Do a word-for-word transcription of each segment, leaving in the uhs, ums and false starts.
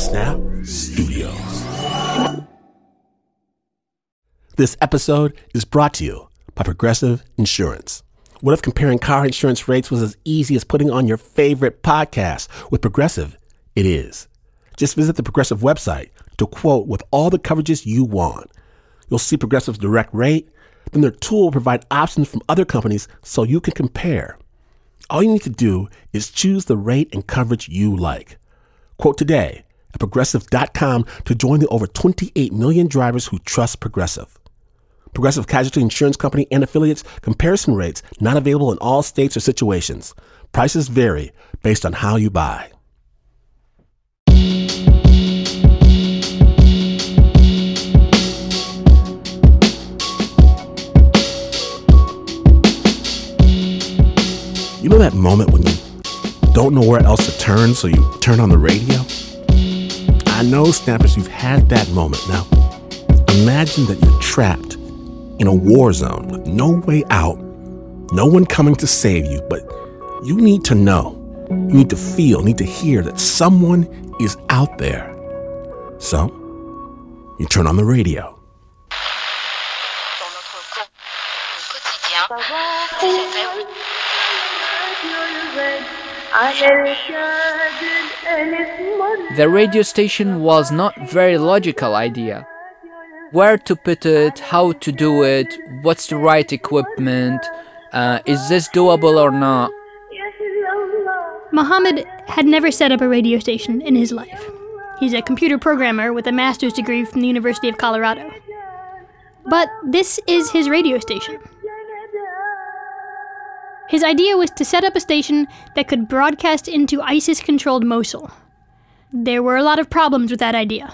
Snap Studios. This episode is brought to you by Progressive Insurance. What if comparing car insurance rates was as easy as putting on your favorite podcast? With Progressive, it is. Just visit the Progressive website to quote with all the coverages you want. You'll see Progressive's direct rate, then their tool will provide options from other companies so you can compare. All you need to do is choose the rate and coverage you like. Quote today at progressive dot com to join the over twenty-eight million drivers who trust Progressive. Progressive Casualty Insurance Company and affiliates. Comparison rates not available in all states or situations. Prices vary based on how you buy. You know that moment when you don't know where else to turn, so you turn on the radio? I know, Snappers, you've had that moment. Now, imagine that you're trapped in a war zone with no way out, no one coming to save you, but you need to know, you need to feel, need to hear that someone is out there. So, you turn on the radio. The radio station was not a very logical idea. Where to put it, how to do it, what's the right equipment, uh, is this doable or not? Muhammad had never set up a radio station in his life. He's a computer programmer with a master's degree from the University of Colorado. But this is his radio station. His idea was to set up a station that could broadcast into ISIS-controlled Mosul. There were a lot of problems with that idea.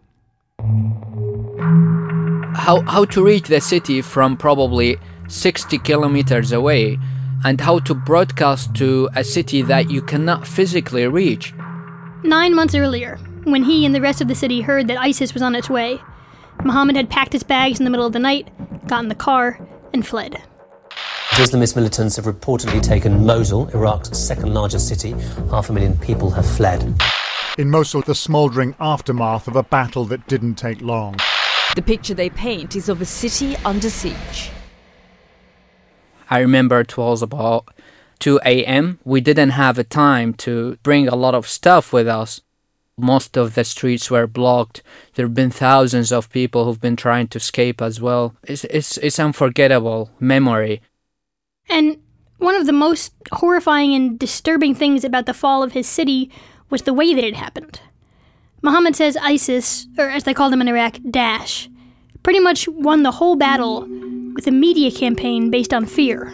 How, how to reach the city from probably sixty kilometers away, and how to broadcast to a city that you cannot physically reach. Nine months earlier, when he and the rest of the city heard that ISIS was on its way, Muhammad had packed his bags in the middle of the night, got in the car, and fled. Islamist militants have reportedly taken Mosul, Iraq's second largest city. Half a million people have fled. In Mosul, the smouldering aftermath of a battle that didn't take long. The picture they paint is of a city under siege. I remember it was about two a.m. We didn't have a time to bring a lot of stuff with us. Most of the streets were blocked. There have been thousands of people who've been trying to escape as well. It's, it's, it's unforgettable memory. And one of the most horrifying and disturbing things about the fall of his city was the way that it happened. Muhammad says ISIS, or as they call them in Iraq, Daesh, pretty much won the whole battle with a media campaign based on fear.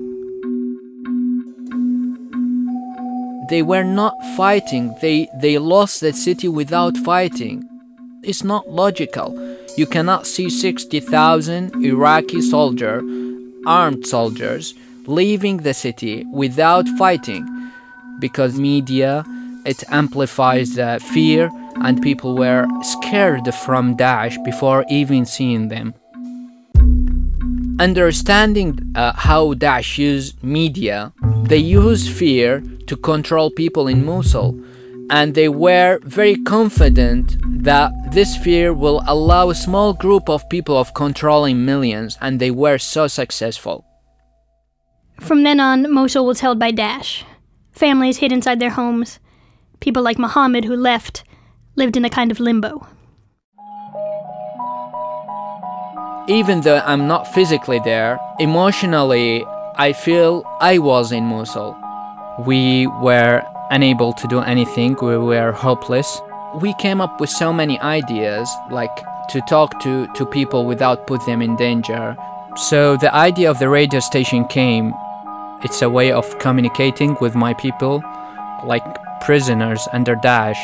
They were not fighting. They, they lost the city without fighting. It's not logical. You cannot see sixty thousand Iraqi soldiers, armed soldiers, leaving the city without fighting, because media, it amplifies the fear, and people were scared from Daesh before even seeing them. Understanding uh, how Daesh use media, they use fear to control people in Mosul, and they were very confident that this fear will allow a small group of people of controlling millions, and they were so successful. From then on, Mosul was held by Daesh. Families hid inside their homes. People like Muhammad, who left, lived in a kind of limbo. Even though I'm not physically there, emotionally, I feel I was in Mosul. We were unable to do anything, we were hopeless. We came up with so many ideas, like to talk to, to people without put them in danger. So the idea of the radio station came. It's a way of communicating with my people, like prisoners under Daesh.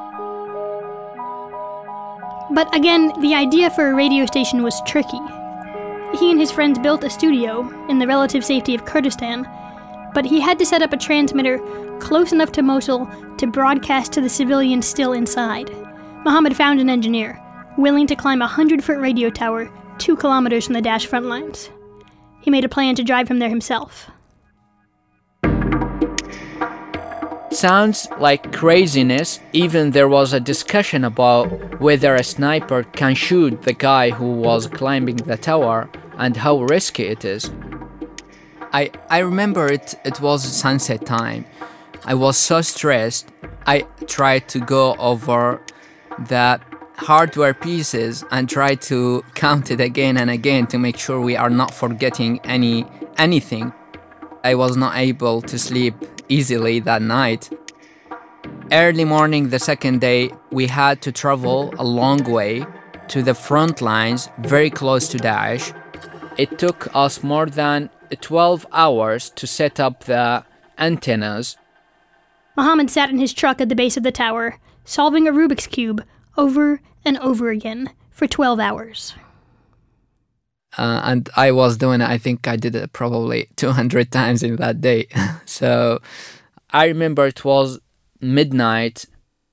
But again, the idea for a radio station was tricky. He and his friends built a studio in the relative safety of Kurdistan, but he had to set up a transmitter close enough to Mosul to broadcast to the civilians still inside. Muhammad found an engineer, willing to climb a hundred-foot radio tower two kilometers from the Daesh front lines. He made a plan to drive him there himself. sounds like craziness. Even there was a discussion about whether a sniper can shoot the guy who was climbing the tower and how risky it is. I, I remember it, it was sunset time. I was so stressed. I tried to go over the hardware pieces and try to count it again and again to make sure we are not forgetting any anything. I was not able to sleep easily that night. Early morning the second day, we had to travel a long way to the front lines, very close to Daesh. It took us more than twelve hours to set up the antennas. Mohammed sat in his truck at the base of the tower, solving a Rubik's Cube over and over again for twelve hours. Uh, and I was doing it, I think I did it probably two hundred times in that day. So I remember it was midnight.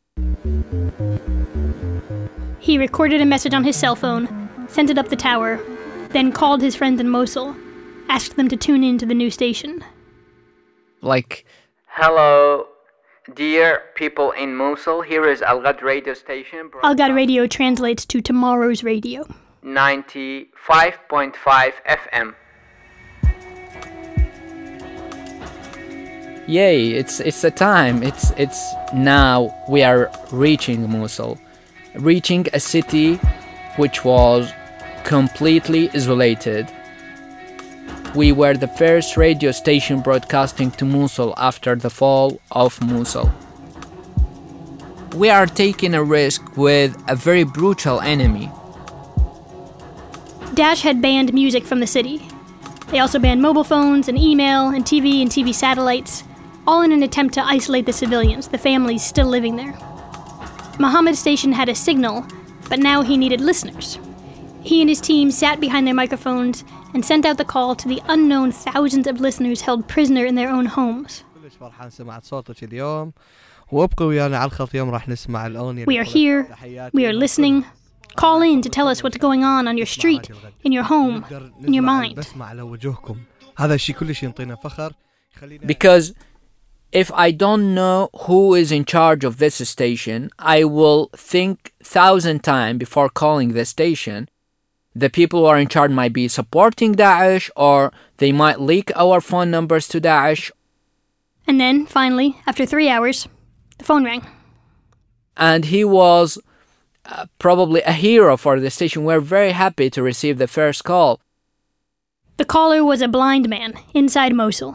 He recorded a message on his cell phone, sent it up the tower, then called his friends in Mosul, asked them to tune in to the new station. Like, hello, dear people in Mosul, here is Al Ghad radio station. Al Ghad radio translates to tomorrow's radio. ninety-five point five F M. Yay, it's it's a time. It's it's now we are reaching Mosul. Reaching a city which was completely isolated. We were the first radio station broadcasting to Mosul after the fall of Mosul. We are taking a risk with a very brutal enemy. Daesh had banned music from the city. They also banned mobile phones and email and T V and T V satellites, all in an attempt to isolate the civilians, the families still living there. Mohammed's station had a signal, but now he needed listeners. He and his team sat behind their microphones and sent out the call to the unknown thousands of listeners held prisoner in their own homes. We are here. We are listening. Call in to tell us what's going on on your street, in your home, in your mind. Because if I don't know who is in charge of this station, I will think thousand times before calling the station. The people who are in charge might be supporting Daesh, or they might leak our phone numbers to Daesh. And then, finally, after three hours, the phone rang. And he was uh, probably a hero for the station. We're very happy to receive the first call. The caller was a blind man inside Mosul.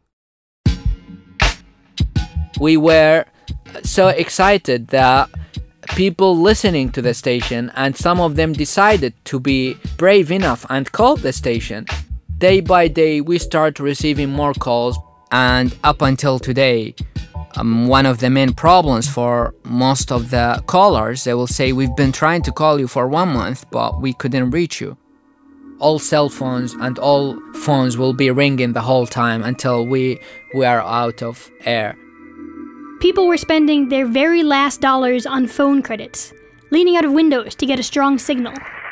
We were so excited that people listening to the station, and some of them decided to be brave enough and called the station. Day by day, we start receiving more calls, and up until today, um, one of the main problems for most of the callers, they will say, we've been trying to call you for one month, but we couldn't reach you. All cell phones and all phones will be ringing the whole time until we, we are out of air. People were spending their very last dollars on phone credits, leaning out of windows to get a strong signal.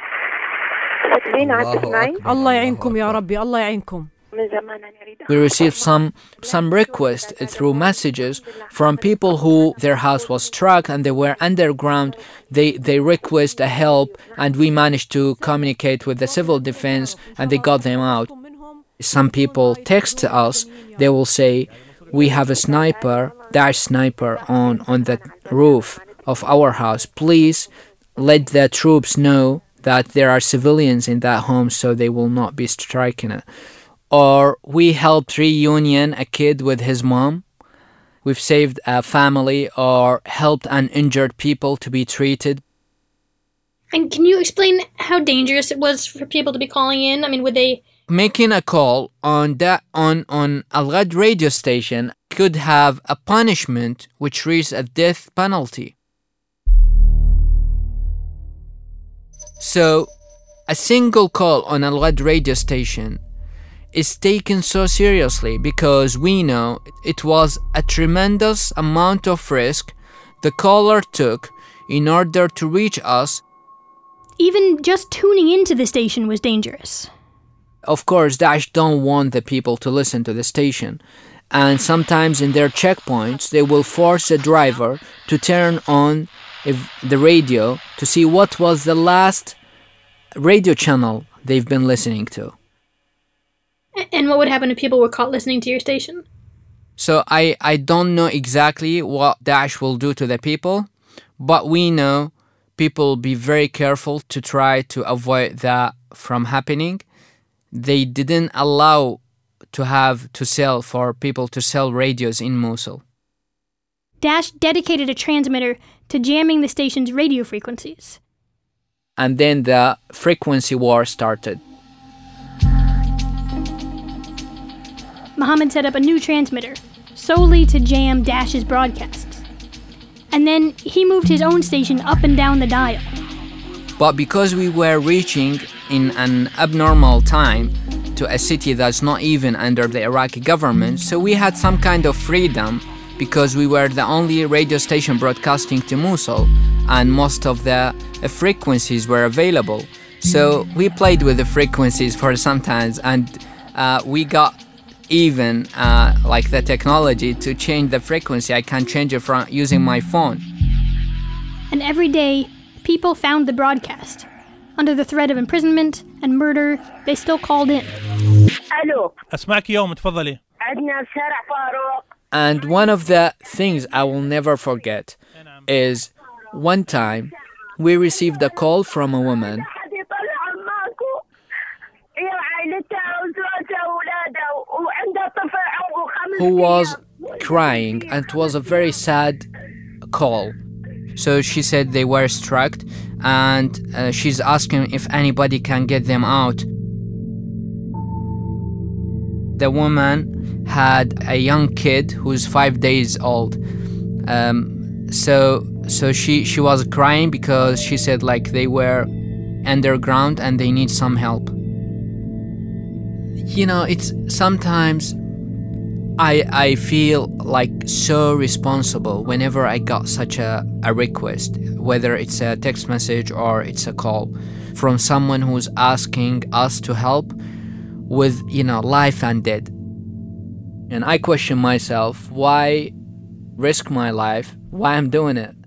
We received some some requests through messages from people who their house was struck and they were underground. They they request a help, and we managed to communicate with the civil defense and they got them out. Some people text us. They will say, we have a sniper, Daesh sniper on, on the roof of our house. Please let the troops know that there are civilians in that home so they will not be striking it. Or we helped reunion a kid with his mom. We've saved a family or helped an injured people to be treated. And can you explain how dangerous it was for people to be calling in? I mean, would they... Making a call on that on, on Al Ghad radio station could have a punishment which reaches a death penalty. So, a single call on Al Ghad radio station is taken so seriously because we know it was a tremendous amount of risk the caller took in order to reach us. Even just tuning into the station was dangerous. Of course, Daesh don't want the people to listen to the station. And sometimes in their checkpoints, they will force the driver to turn on if the radio to see what was the last radio channel they've been listening to. And what would happen if people were caught listening to your station? So I, I don't know exactly what Daesh will do to the people, but we know people will be very careful to try to avoid that from happening. They didn't allow to have to sell for people to sell radios in Mosul. Daesh dedicated a transmitter to jamming the station's radio frequencies. And then the frequency war started. Mohammed set up a new transmitter solely to jam Daesh's broadcasts. And then he moved his own station up and down the dial. But because we were reaching in an abnormal time to a city that's not even under the Iraqi government, so we had some kind of freedom because we were the only radio station broadcasting to Mosul and most of the uh, frequencies were available. So we played with the frequencies for some times and uh, we got even uh, like the technology to change the frequency. I can change it from using my phone. And every day, people found the broadcast. Under the threat of imprisonment and murder, they still called in. الو اسمعك يوم تفضلي. عندنا بشارع فاروق. And one of the things I will never forget is one time we received a call from a woman who was crying, and it was a very sad call. So she said they were struck and uh, she's asking if anybody can get them out. The woman had a young kid who's five days old. Um, so so she, she was crying because she said like they were underground and they need some help. You know, it's sometimes I I feel like so responsible whenever I got such a, a request, whether it's a text message or it's a call from someone who's asking us to help with, you know, life and death. And I question myself, why risk my life? Why I'm doing it?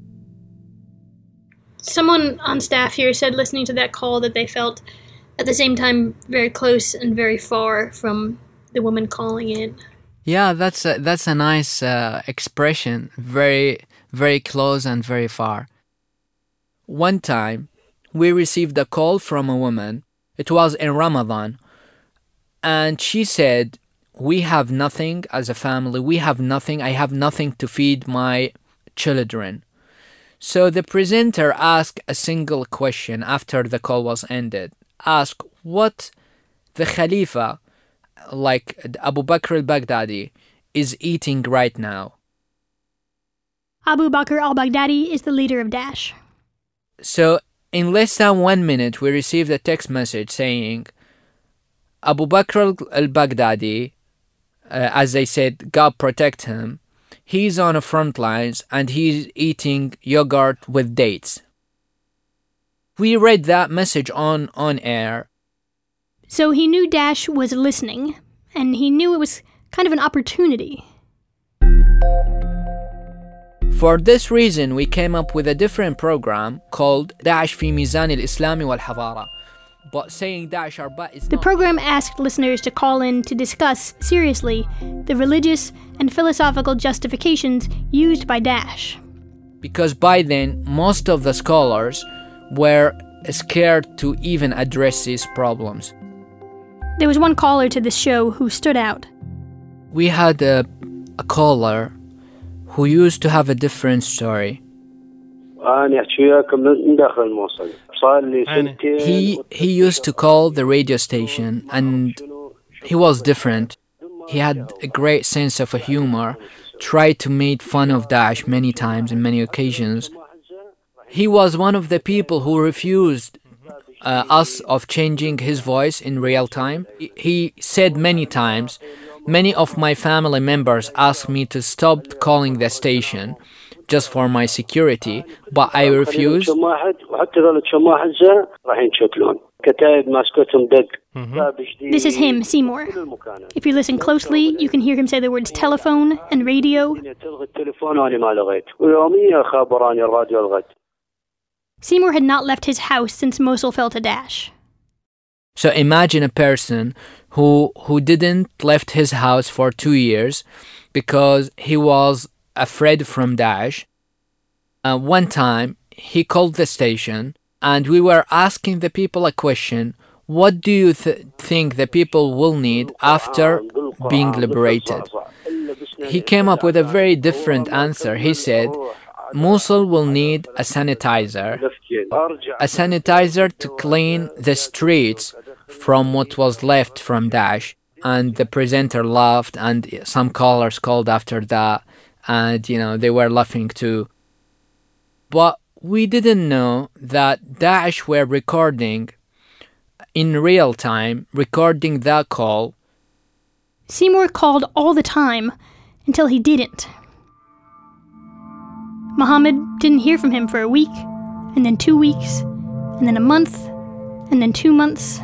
Someone on staff here said listening to that call that they felt at the same time very close and very far from the woman calling in. Yeah, that's a, that's a nice uh, expression. Very, very close and very far. One time, we received a call from a woman. It was in Ramadan. And she said, we have nothing as a family. We have nothing. I have nothing to feed my children. So the presenter asked a single question after the call was ended. Asked what the Khalifa, like Abu Bakr al-Baghdadi, is eating right now. Abu Bakr al-Baghdadi is the leader of Daesh. So in less than one minute, we received a text message saying, Abu Bakr al-Baghdadi, uh, as they said, God protect him, he's on the front lines and he's eating yogurt with dates. We read that message on, on air. So he knew Daesh was listening, and he knew it was kind of an opportunity. For this reason, we came up with a different program called Daesh fi Mizan al-Islami wal-Hadara. But saying Daesh Arba is The not... program asked listeners to call in to discuss seriously the religious and philosophical justifications used by Daesh. Because by then, most of the scholars were scared to even address these problems. There was one caller to this show who stood out. We had a, a caller who used to have a different story. He, he used to call the radio station and he was different. He had a great sense of humor, tried to make fun of Daesh many times in many occasions. He was one of the people who refused uh, us of changing his voice in real time. He said many times, many of my family members asked me to stop calling the station just for my security, but I refused. This is him, Seymour. If you listen closely, you can hear him say the words telephone and radio. Seymour had not left his house since Mosul fell to Daesh. So imagine a person who who didn't left his house for two years because he was afraid from Daesh. Uh, one time, he called the station, and we were asking the people a question: what do you th- think the people will need after being liberated? He came up with a very different answer. He said, Mosul will need a sanitizer, a sanitizer to clean the streets from what was left from Daesh. And the presenter laughed, and some callers called after that, and, you know, they were laughing too. But we didn't know that Daesh were recording in real time, recording that call. Seymour called all the time until he didn't. Mohammed didn't hear from him for a week, and then two weeks, and then a month, and then two months.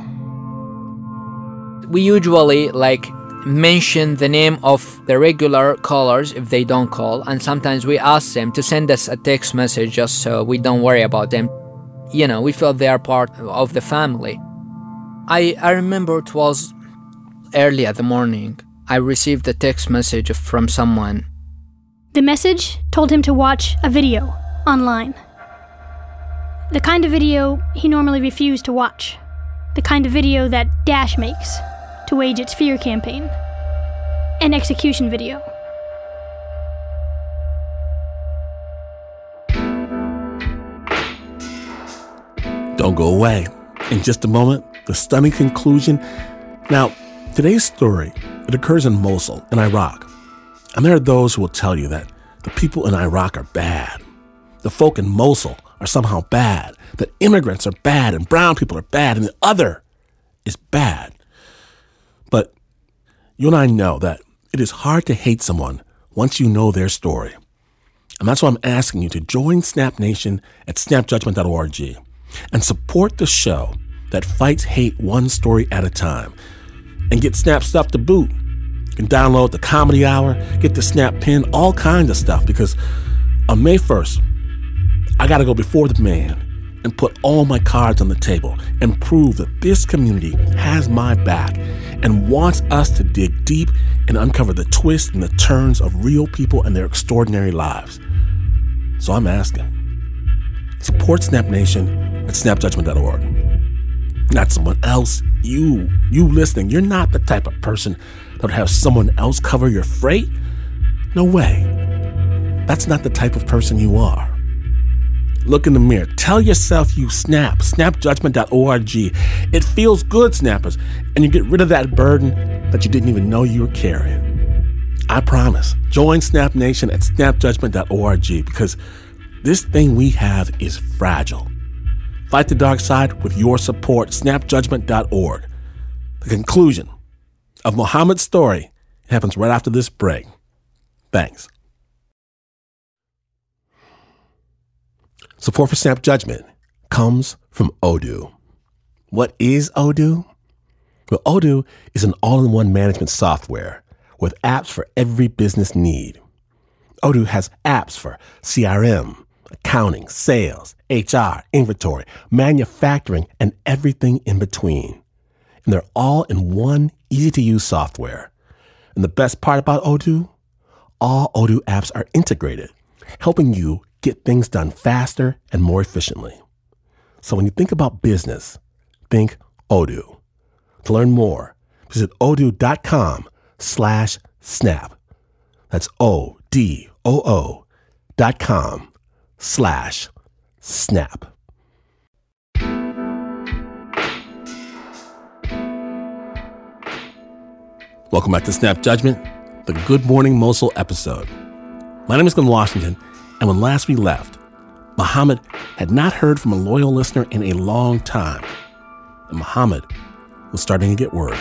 We usually, like, mention the name of the regular callers if they don't call, and sometimes we ask them to send us a text message just so we don't worry about them. You know, we feel they are part of the family. I, I remember it was early in the morning. I received a text message from someone. The message told him to watch a video online. The kind of video he normally refused to watch. The kind of video that Daesh makes to wage its fear campaign. An execution video. Don't go away. In just a moment, the stunning conclusion. Now, today's story, it occurs in Mosul, in Iraq. And there are those who will tell you that the people in Iraq are bad. The folk in Mosul are somehow bad. That immigrants are bad and brown people are bad and the other is bad. But you and I know that it is hard to hate someone once you know their story. And that's why I'm asking you to join Snap Nation at snap judgment dot org and support the show that fights hate one story at a time. And get Snap stuff to boot. You can download the Comedy Hour, get the Snap Pin, all kinds of stuff, because on May first, I got to go before the man and put all my cards on the table and prove that this community has my back and wants us to dig deep and uncover the twists and the turns of real people and their extraordinary lives. So I'm asking, support Snap Nation at snap judgment dot org. Not someone else. You, you listening, you're not the type of person that would have someone else cover your freight. No way. That's not the type of person you are. Look in the mirror. Tell yourself you snap. snap judgment dot org. It feels good, snappers, and you get rid of that burden that you didn't even know you were carrying. I promise. Join Snap Nation at snap judgment dot org, because this thing we have is fragile. Fight the dark side with your support. snap judgment dot org. The conclusion of Mohammed's story happens right after this break. Thanks. Support for Snap Judgment comes from Odoo. What is Odoo? Well, Odoo is an all-in-one management software with apps for every business need. Odoo has apps for C R M, accounting, sales, H R, inventory, manufacturing, and everything in between. And they're all in one easy-to-use software. And the best part about Odoo? All Odoo apps are integrated, helping you get things done faster and more efficiently. So when you think about business, think Odoo. To learn more, visit odoo.com slash snap. That's O-D-O-O dot com slash snap. Welcome back to Snap Judgment, the Good Morning Mosul episode. My name is Glenn Washington, and when last we left, Mohammed had not heard from a loyal listener in a long time, and Mohammed was starting to get worried.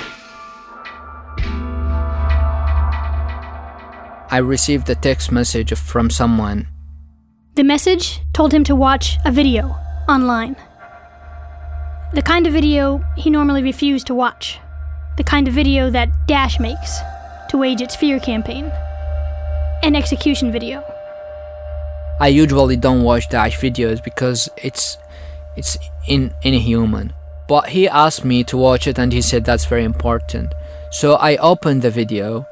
I received a text message from someone. The message told him to watch a video online. The kind of video he normally refused to watch. The kind of video that Daesh makes to wage its fear campaign. An execution video. I usually don't watch Daesh videos because it's it's in, inhuman. But he asked me to watch it and he said that's very important. So I opened the video.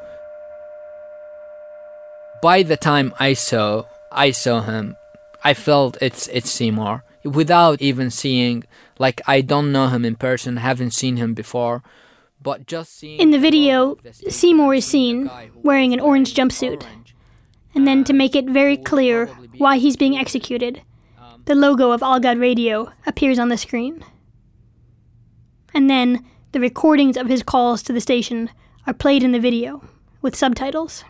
By the time I saw I saw him, I felt it's it's Seymour. Without even seeing, like, I don't know him in person, haven't seen him before, but just seeing... In the video, Seymour is seen wearing an orange jumpsuit. And then to make it very clear why he's being executed, the logo of Al Ghad Radio appears on the screen. And then the recordings of his calls to the station are played in the video with subtitles.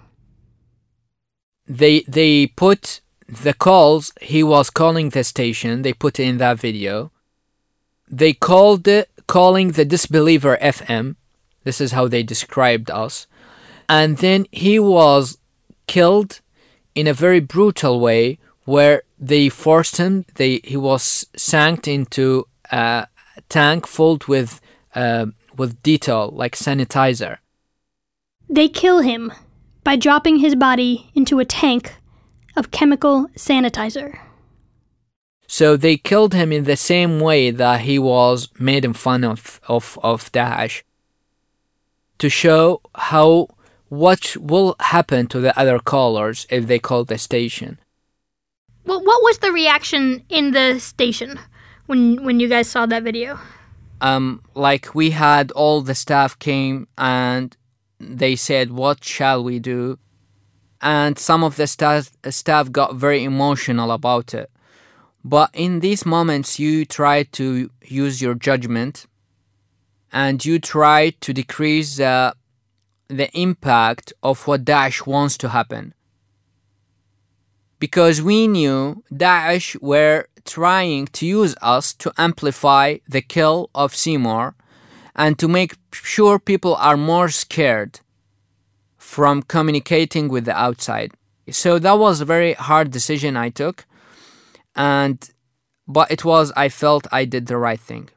They they put the calls he was calling the station, they put it in that video. They called it calling the Disbeliever F M. This is how they described us. And then he was killed in a very brutal way where they forced him, they he was sank into a tank filled with uh, with Dettol, like sanitizer. They kill him by dropping his body into a tank of chemical sanitizer. So they killed him in the same way that he was made in fun of, of, of Daesh, to show how what will happen to the other callers if they call the station. Well, what was the reaction in the station when when you guys saw that video? Um, like we had all the staff came and they said, "What shall we do?" And some of the staff staff got very emotional about it. But in these moments, you try to use your judgment and you try to decrease the, the impact of what Daesh wants to happen. Because we knew Daesh were trying to use us to amplify the kill of Seymour and to make sure people are more scared from communicating with the outside. So that was a very hard decision I took. And but it was, I felt I did the right thing.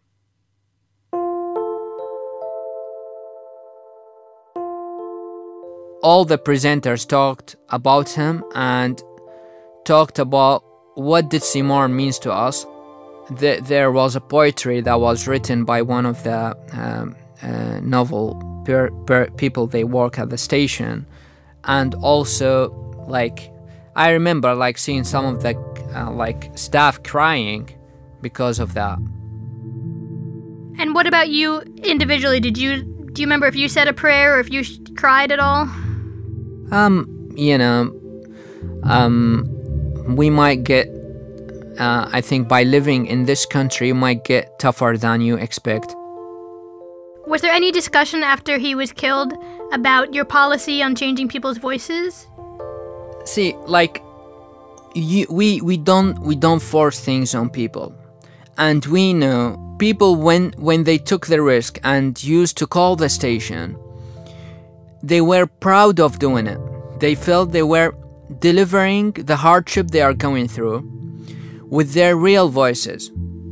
All the presenters talked about him and talked about what did Seymour means to us. The, there was a poetry that was written by one of the um, uh, novel per, per people they work at the station, and also like I remember like seeing some of the uh, like staff crying because of that. And what about you individually? Did you do you remember if you said a prayer or if you sh- cried at all? Um, you know, um, we might get. Uh, I think by living in this country, you might get tougher than you expect. Was there any discussion after he was killed about your policy on changing people's voices? See, like, you, we we don't we don't force things on people, and we know people when when they took the risk and used to call the station, they were proud of doing it. They felt they were delivering the hardship they are going through with their real voices.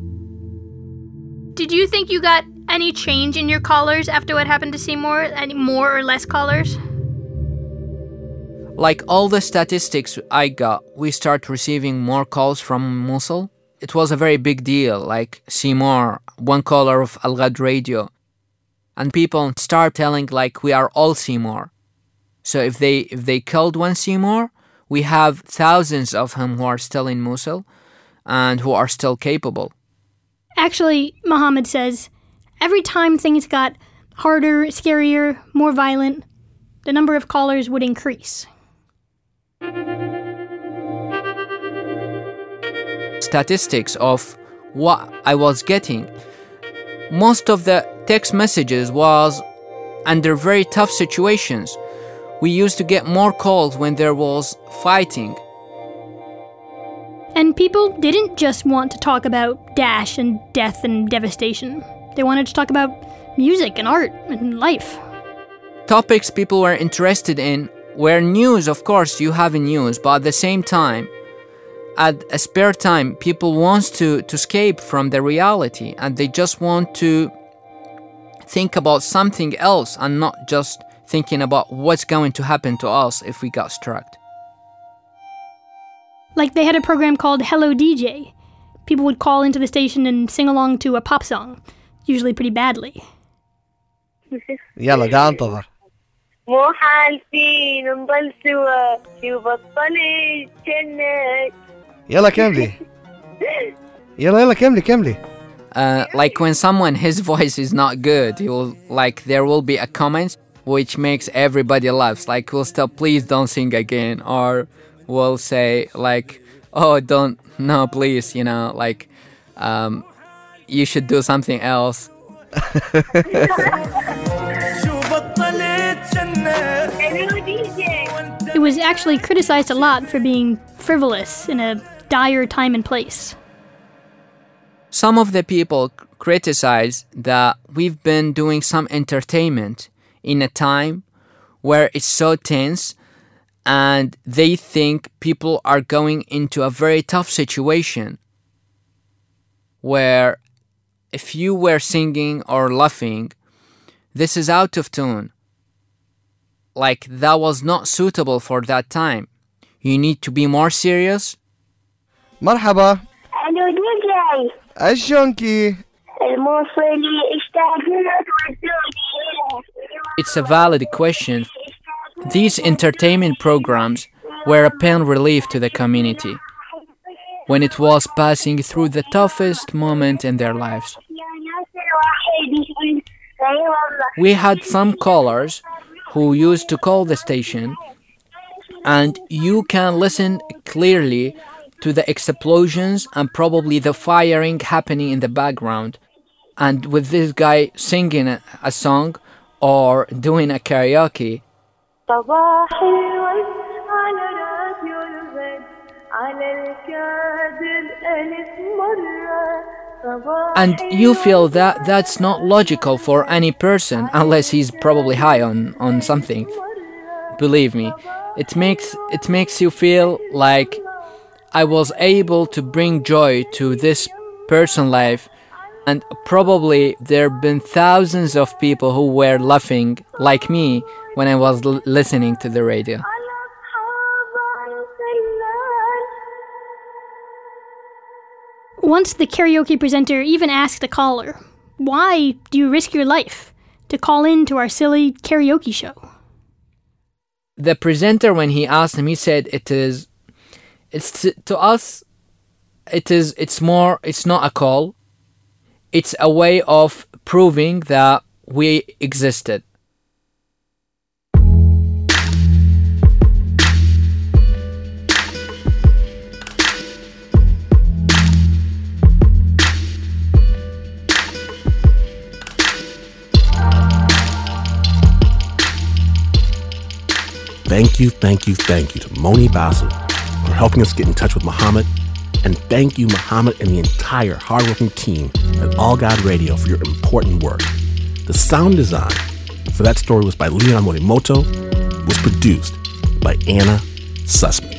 Did you think you got any change in your callers after what happened to Seymour? Any more or less callers? Like all the statistics I got, we start receiving more calls from Mosul. It was a very big deal, like Seymour, one caller of Al Ghad Radio. And people start telling like we are all Seymour. So if they if they killed one Seymour, we have thousands of them who are still in Mosul and who are still capable. Actually, Mohammed says, every time things got harder, scarier, more violent, the number of callers would increase. Statistics of what I was getting, most of the text messages was under very tough situations. We used to get more calls when there was fighting. And people didn't just want to talk about Daesh and death and devastation. They wanted to talk about music and art and life. Topics people were interested in were news, of course, you have in news, but at the same time, at a spare time, people want to, to escape from the reality, and they just want to think about something else and not just thinking about what's going to happen to us if we got struck. Like they had a program called Hello D J. People would call into the station and sing along to a pop song, usually pretty badly. يلا قاعد انتظر. مو حالتي نضل سوا شو بطلت جنك. يلا كملي. يلا يلا كملي كملي. Uh, like when someone, his voice is not good, he will, like there will be a comment which makes everybody laugh. Like we'll stop, please don't sing again, or we'll say like, oh don't, no please, you know, like um, you should do something else. It was actually criticized a lot for being frivolous in a dire time and place. Some of the people criticize that we've been doing some entertainment in a time where it's so tense, and they think people are going into a very tough situation where if you were singing or laughing, this is out of tune. Like that was not suitable for that time. You need to be more serious. مرحبا. ألو دي جي. أشونكي. الموصلي اشتاقت والدنيا. It's a valid question. These entertainment programs were a pain relief to the community when it was passing through the toughest moment in their lives. We had some callers who used to call the station, and you can listen clearly to the explosions and probably the firing happening in the background, and with this guy singing a, a song or doing a karaoke. And you feel that that's not logical for any person unless he's probably high on, on something. Believe me, it makes it makes you feel like I was able to bring joy to this person's life, and probably there have been thousands of people who were laughing like me when I was l- listening to the radio. Once the karaoke presenter even asked a caller, why do you risk your life to call in to our silly karaoke show? The presenter, when he asked him, he said it is, it's to, to us, it is, it's more, it's not a call. It's a way of proving that we existed. Thank you, thank you, thank you to Moni Basu for helping us get in touch with Muhammad. And thank you, Muhammad, and the entire hardworking team at All God Radio for your important work. The sound design for that story was by Leon Morimoto, was produced by Anna Sussman.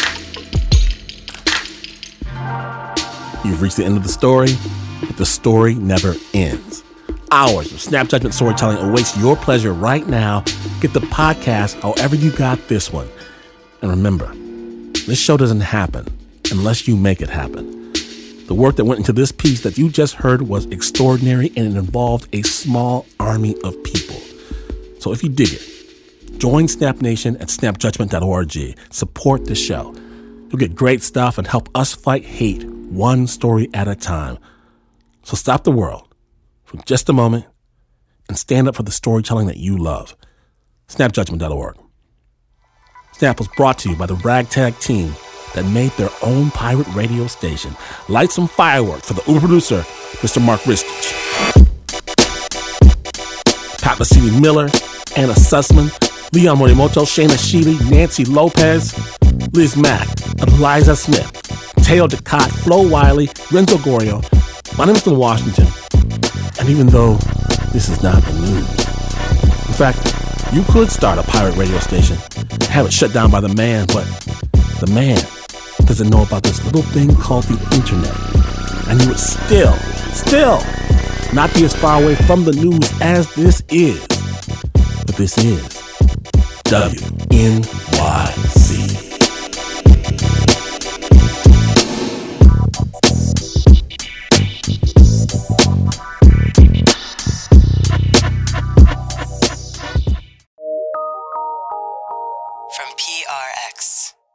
You've reached the end of the story, but the story never ends. Hours of Snap Judgment storytelling awaits your pleasure right now. Get the podcast however you got this one. And remember, this show doesn't happen unless you make it happen. The work that went into this piece that you just heard was extraordinary, and it involved a small army of people. So if you dig it, join Snap Nation at snap judgment dot org. Support the show. You'll get great stuff and help us fight hate one story at a time. So stop the world for just a moment and stand up for the storytelling that you love. snap judgment dot org. Snap was brought to you by the Ragtag team that made their own pirate radio station. Light some fireworks for the Uber producer, Mister Mark Ristich. Pat Mesiti-Miller, Anna Sussman, Leon Morimoto, Shayna Sheely, Nancy Lopez, Liz Mack, Eliza Smith, Teo Ducott, Flo Wiley, Renzo Gorio. My name is Phil Washington. And even though this is not the news, in fact, you could start a pirate radio station and have it shut down by the man, but the man doesn't know about this little thing called the internet. And you would still, still not be as far away from the news as this is. But this is W N Y C. From P R X.